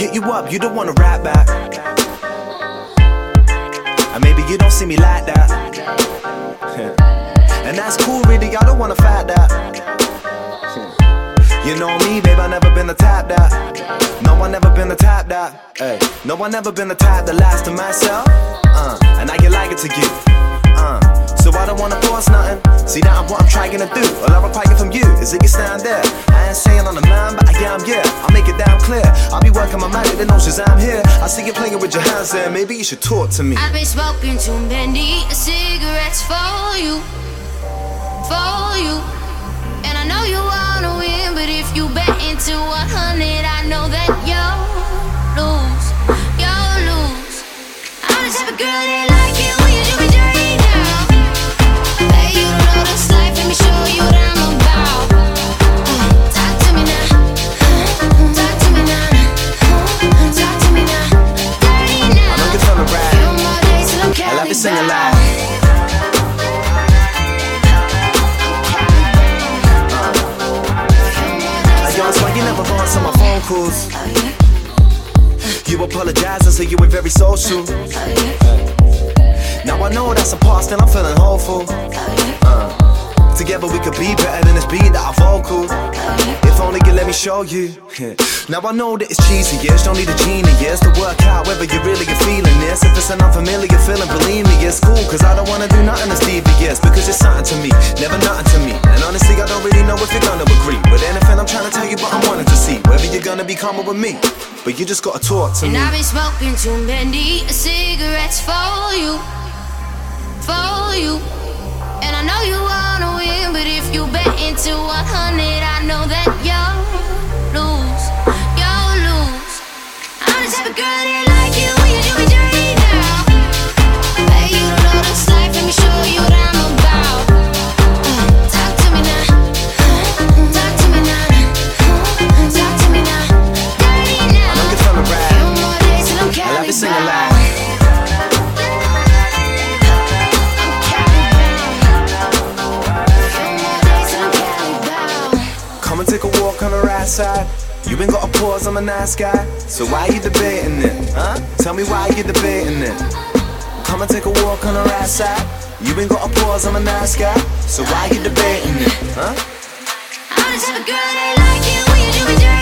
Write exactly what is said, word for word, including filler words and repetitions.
hit you up, you don't wanna rap back. And maybe you don't see me like that. And that's cool, really, I don't wanna fight that. You know me, babe, I never been the type that. No, I never been the type that. Ay. No, I never been the type that lies to myself. Uh, and I get like it to you. Uh, so I don't wanna force nothing. See, now what I'm trying to do. All I require from you is that you stand there. I ain't saying on the man, but I am, yeah. I'll make it damn clear. I'll be working my magic, the notions I'm here. I see you playing with your hands there. Maybe you should talk to me. I've been smoking too many cigarettes for you, for you. And I know you wanna win, but if you bet into one hundred, I know that you'll lose, you'll lose. I'm the type of girl that like it when you do me dirty now. Hey, you don't know this life, let me show you what I'm about. uh, Talk to me now, uh, talk to me now, uh, talk to me now. Dirty now, I know you're feeling right. Few more days till I'm I love you singing Cali loud. That's why you never answer my phone calls. You apologize and say you were very social. Now I know that's a past and I'm feeling hopeful. uh, Together we could be better than this beat that I vocal. If only you let me show you. Now I know that it's cheesy, yes, don't need a genius to work out whether you really are feeling this. If it's an unfamiliar feeling, believe me, it's cool. Cause I don't wanna do nothing that's devious, because it's something to me, never nothing to me. And honestly, I don't really know if you're gonna agree with anything I'm trying to tell you, but I'm wanting to see whether you're gonna be calmer with me. But you just gotta talk to and me. And I've been smoking too many cigarettes for you, for you. And I know you wanna win, but if you bet into one hundred, I know that you'll lose, you'll lose. I'm the type of girl that like it when you do me dirty now. Hey, you don't know this life, let me show you what I'm about. uh, Talk to me now, uh, talk to me now, uh, talk to me now. Dirty now, I know you're feeling right. Few more days till I'm Cali I love you singing bound. loud. Come and take a walk on the right side. You ain't got a pause, I'm a nice guy. So why you debating it, huh? Tell me why you debating it. Come and take a walk on the right side. You ain't got a pause, I'm a nice guy. So why you debating it, huh? I'm the type of girl that like it when you do me dirty.